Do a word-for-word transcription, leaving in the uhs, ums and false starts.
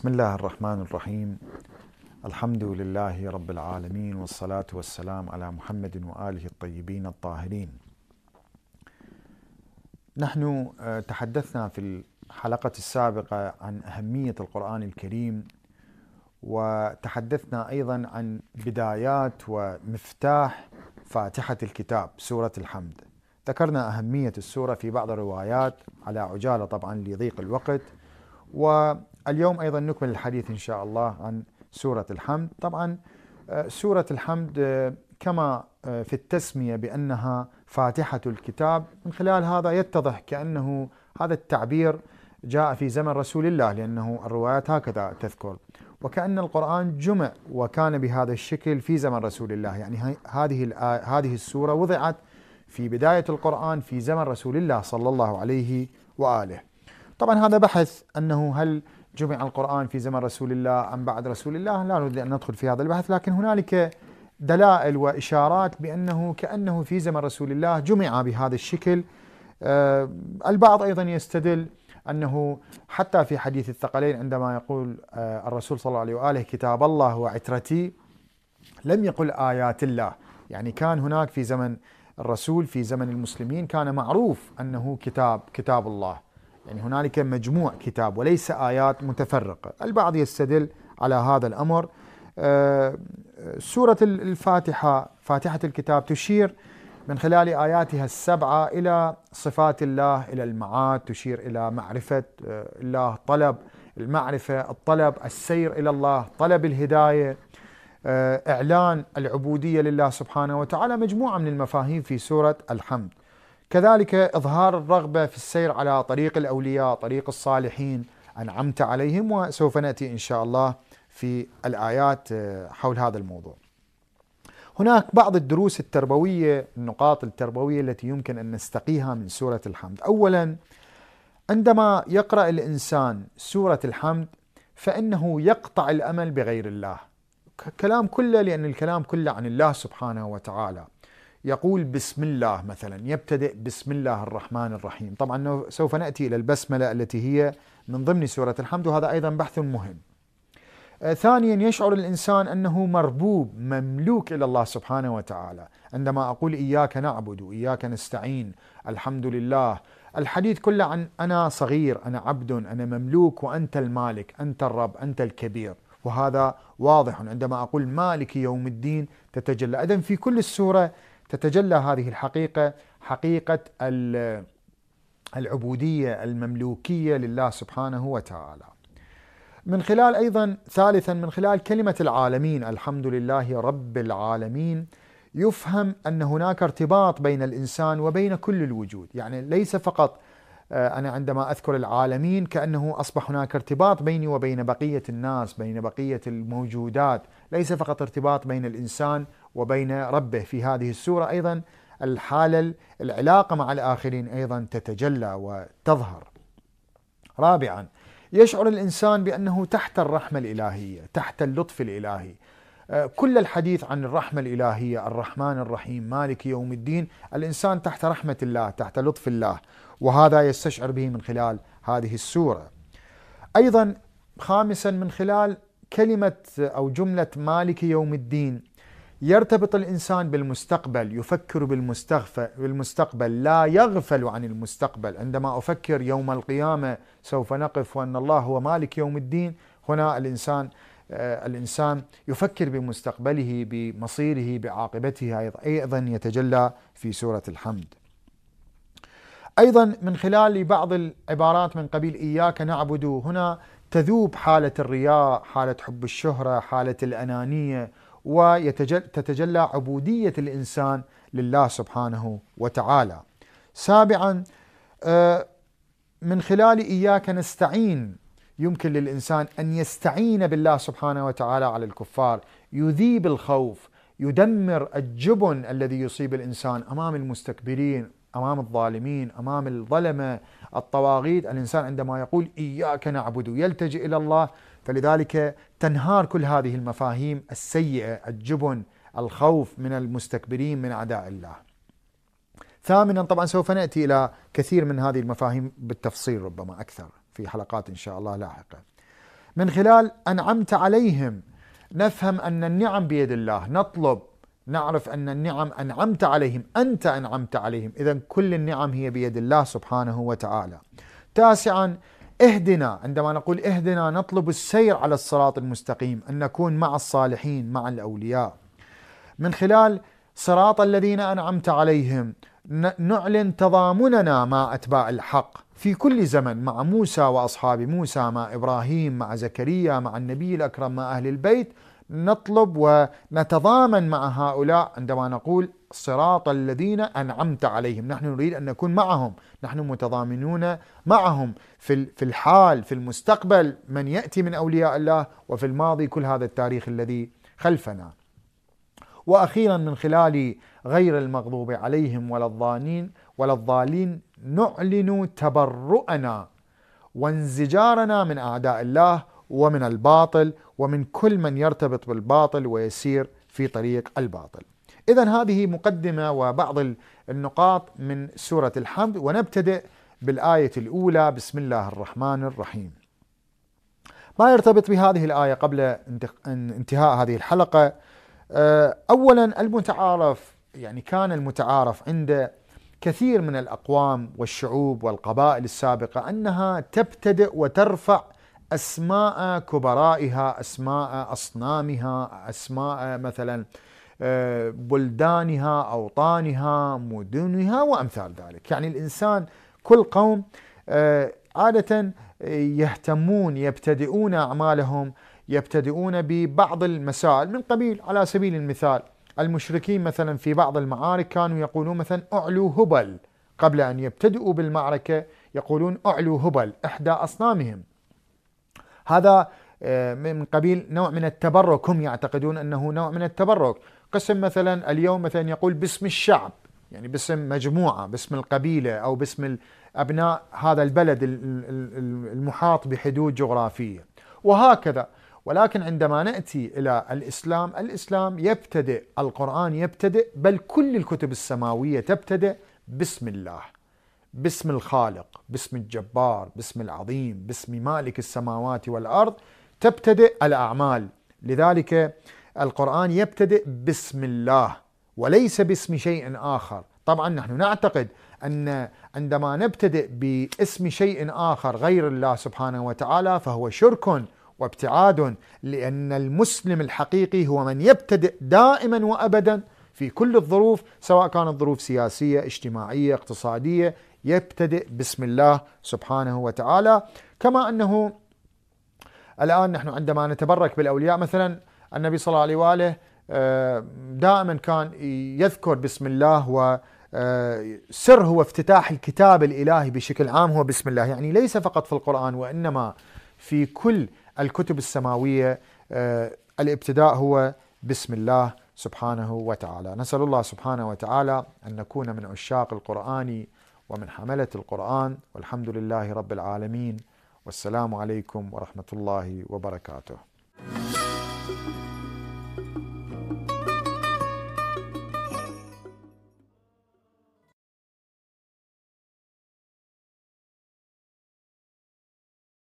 بسم الله الرحمن الرحيم. الحمد لله رب العالمين، والصلاة والسلام على محمد وآله الطيبين الطاهرين. نحن تحدثنا في الحلقة السابقة عن أهمية القرآن الكريم، وتحدثنا أيضا عن بدايات ومفتاح فاتحة الكتاب سورة الحمد. ذكرنا أهمية السورة في بعض الروايات على عجالة طبعا لضيق الوقت، واليوم أيضا نكمل الحديث إن شاء الله عن سورة الحمد. طبعا سورة الحمد كما في التسمية بأنها فاتحة الكتاب، من خلال هذا يتضح كأنه هذا التعبير جاء في زمن رسول الله، لأنه الروايات هكذا تذكر، وكأن القرآن جمع وكان بهذا الشكل في زمن رسول الله. يعني هذه هذه السورة وضعت في بداية القرآن في زمن رسول الله صلى الله عليه وآله. طبعا هذا بحث أنه هل جمع القرآن في زمن رسول الله أم بعد رسول الله، لا نريد أن ندخل في هذا البحث، لكن هنالك دلائل وإشارات بأنه كأنه في زمن رسول الله جمع بهذا الشكل. آه البعض أيضا يستدل أنه حتى في حديث الثقلين عندما يقول آه الرسول صلى الله عليه وآله كتاب الله وعترتي، لم يقل آيات الله. يعني كان هناك في زمن الرسول في زمن المسلمين كان معروف أنه كتاب كتاب الله، يعني هنالك مجموع كتاب وليس آيات متفرقة. البعض يستدل على هذا الأمر. آه سورة الفاتحة فاتحة الكتاب تشير من خلال آياتها السبعة إلى صفات الله، إلى المعاد، تشير إلى معرفة الله، طلب المعرفة، الطلب السير إلى الله، طلب الهداية، إعلان العبودية لله سبحانه وتعالى، مجموعة من المفاهيم في سورة الحمد. كذلك إظهار الرغبة في السير على طريق الأولياء، طريق الصالحين أنعمت عليهم، وسوف نأتي إن شاء الله في الآيات حول هذا الموضوع. هناك بعض الدروس التربوية، النقاط التربوية التي يمكن أن نستقيها من سورة الحمد. أولا، عندما يقرأ الإنسان سورة الحمد فإنه يقطع الأمل بغير الله. كلام كله، لأن الكلام كله عن الله سبحانه وتعالى. يقول بسم الله مثلا، يبتدئ بسم الله الرحمن الرحيم. طبعا سوف نأتي إلى البسملة التي هي من ضمن سورة الحمد، وهذا أيضا بحث مهم. آه ثانيا، يشعر الإنسان أنه مربوب مملوك إلى الله سبحانه وتعالى. عندما أقول إياك نعبد وإياك نستعين، الحمد لله، الحديث كله عن أنا صغير، أنا عبد، أنا مملوك، وأنت المالك، أنت الرب، أنت الكبير. وهذا واضح. عندما أقول مالك يوم الدين تتجلى، إذن في كل السورة تتجلى هذه الحقيقة، حقيقة العبودية المملوكية لله سبحانه وتعالى. من خلال أيضا ثالثا من خلال كلمة العالمين، الحمد لله رب العالمين، يفهم أن هناك ارتباط بين الإنسان وبين كل الوجود. يعني ليس فقط أنا عندما أذكر العالمين كأنه أصبح هناك ارتباط بيني وبين بقية الناس، بين بقية الموجودات، ليس فقط ارتباط بين الإنسان وبين ربه. في هذه السورة أيضا الحالة العلاقة مع الآخرين أيضا تتجلى وتظهر. رابعا، يشعر الإنسان بأنه تحت الرحمة الإلهية، تحت اللطف الإلهي. كل الحديث عن الرحمة الإلهية، الرحمن الرحيم، مالك يوم الدين، الإنسان تحت رحمة الله، تحت لطف الله، وهذا يستشعر به من خلال هذه السورة. أيضا خامسا، من خلال كلمة أو جملة مالك يوم الدين يرتبط الإنسان بالمستقبل، يفكر بالمستقبل، لا يغفل عن المستقبل. عندما أفكر يوم القيامة سوف نقف وأن الله هو مالك يوم الدين، هنا الإنسان الإنسان يفكر بمستقبله، بمصيره، بعاقبته، أيضا يتجلى في سورة الحمد. أيضا من خلال بعض العبارات من قبيل إياك نعبد، هنا تذوب حالة الرياء، حالة حب الشهرة، حالة الأنانية، وتتجلى عبودية الإنسان لله سبحانه وتعالى. سابعا، من خلال إياك نستعين يمكن للإنسان أن يستعين بالله سبحانه وتعالى على الكفار، يذيب الخوف، يدمر الجبن الذي يصيب الإنسان أمام المستكبرين، أمام الظالمين، أمام الظلمة، الطواغيت. الإنسان عندما يقول إياك نعبد يلتجئ إلى الله، فلذلك تنهار كل هذه المفاهيم السيئة، الجبن، الخوف من المستكبرين، من أعداء الله. ثامنا، طبعا سوف نأتي إلى كثير من هذه المفاهيم بالتفصيل، ربما أكثر في حلقات إن شاء الله لاحقة. من خلال أنعمت عليهم نفهم أن النعم بيد الله، نطلب نعرف أن النعم أنعمت عليهم، أنت أنعمت عليهم، إذن كل النعم هي بيد الله سبحانه وتعالى. تاسعا اهدنا، عندما نقول اهدنا نطلب السير على الصراط المستقيم، أن نكون مع الصالحين مع الأولياء. من خلال صراط الذين أنعمت عليهم نعلن تضامننا مع أتباع الحق في كل زمن، مع موسى وأصحاب موسى، مع إبراهيم، مع زكريا، مع النبي الأكرم، مع أهل البيت. نطلب ونتضامن مع هؤلاء عندما نقول صراط الذين أنعمت عليهم، نحن نريد أن نكون معهم، نحن متضامنون معهم في في الحال، في المستقبل من يأتي من أولياء الله، وفي الماضي كل هذا التاريخ الذي خلفنا. وأخيرا من خلال غير المغضوب عليهم ولا الضالين ولا الضالين نعلن تبرؤنا وانزجارنا من أعداء الله ومن الباطل ومن كل من يرتبط بالباطل ويسير في طريق الباطل. إذن هذه مقدمة وبعض النقاط من سورة الحمد، ونبتدئ بالآية الأولى: بسم الله الرحمن الرحيم. ما يرتبط بهذه الآية قبل انتهاء هذه الحلقة، أولا المتعارف، يعني كان المتعارف عند كثير من الأقوام والشعوب والقبائل السابقة أنها تبتدئ وترفع أسماء كبرائها، أسماء أصنامها، أسماء مثلا بلدانها، أوطانها، مدنها وأمثال ذلك. يعني الإنسان كل قوم عادة يهتمون يبتدئون أعمالهم يبتدئون ببعض المسائل من قبيل، على سبيل المثال المشركين مثلا في بعض المعارك كانوا يقولون مثلا أعلو هبل، قبل أن يبتدئوا بالمعركة يقولون أعلو هبل إحدى أصنامهم. هذا من قبيل نوع من التبرك، هم يعتقدون أنه نوع من التبرك. قسم مثلا اليوم مثلا يقول باسم الشعب، يعني باسم مجموعة، باسم القبيلة أو باسم أبناء هذا البلد المحاط بحدود جغرافية، وهكذا. ولكن عندما نأتي إلى الإسلام، الإسلام يبتدئ، القرآن يبتدئ، بل كل الكتب السماوية تبتدئ بسم الله، باسم الخالق، باسم الجبار، باسم العظيم، باسم مالك السماوات والأرض تبتدئ الأعمال. لذلك القرآن يبتدئ بسم الله وليس باسم شيء آخر. طبعا نحن نعتقد أن عندما نبتدئ باسم شيء آخر غير الله سبحانه وتعالى فهو شرك وابتعاد، لأن المسلم الحقيقي هو من يبتدئ دائما وأبدا في كل الظروف، سواء كانت ظروف سياسية، اجتماعية، اقتصادية، يبتدئ بسم الله سبحانه وتعالى. كما أنه الآن نحن عندما نتبرك بالأولياء، مثلا النبي صلى الله عليه وآله دائما كان يذكر بسم الله، وسر هو افتتاح الكتاب الإلهي بشكل عام هو بسم الله، يعني ليس فقط في القرآن وإنما في كل الكتب السماوية الابتداء هو بسم الله سبحانه وتعالى. نسأل الله سبحانه وتعالى أن نكون من عشاق القرآن ومن حملة القرآن، والحمد لله رب العالمين، والسلام عليكم ورحمة الله وبركاته.